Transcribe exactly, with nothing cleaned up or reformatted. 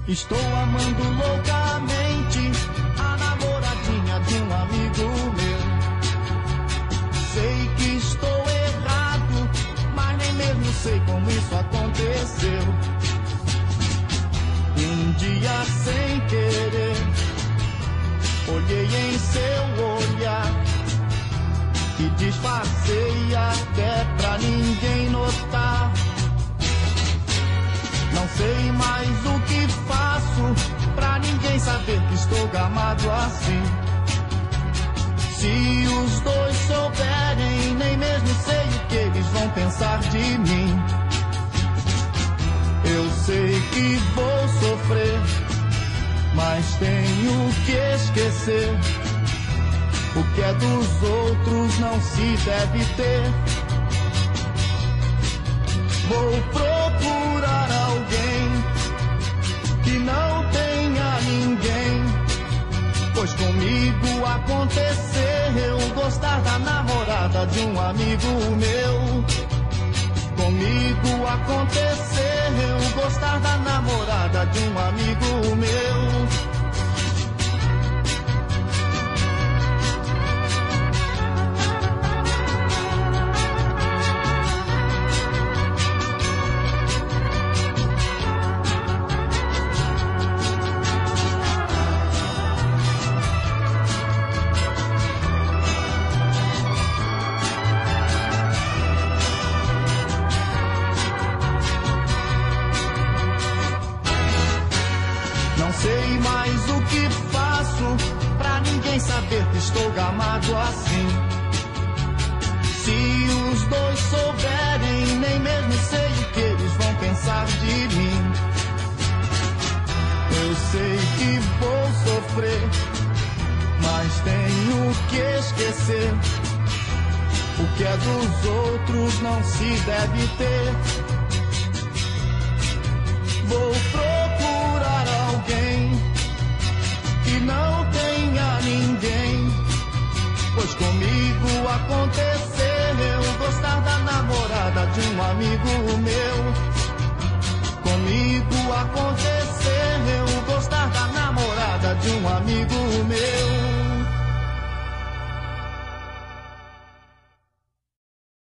Estou amando loucamente a namoradinha de um amigo meu. Sei que estou errado, mas nem mesmo sei como isso aconteceu. Um dia sem querer, olhei em seu olhar e disfarcei até pra ninguém notar. Não sei mais o que faço pra ninguém saber que estou gamado assim. Se os dois souberem, nem mesmo sei o que eles vão pensar de mim. Eu sei que vou sofrer, mas tenho que esquecer. O que é dos outros não se deve ter. Vou procurar alguém que não tenha ninguém, pois comigo aconteceu gostar da namorada de um amigo meu. Comigo aconteceu gostar da namorada de um amigo meu. Não sei mais o que faço pra ninguém saber que estou gamado assim. Se os dois souberem, nem mesmo sei o que eles vão pensar de mim. Eu sei que vou sofrer, mas tenho que esquecer. O que é dos outros não se deve ter. Vou procurar alguém que não tenha ninguém, pois comigo aconteceu gostar da namorada de um amigo meu. Comigo aconteceu gostar da namorada de um amigo meu.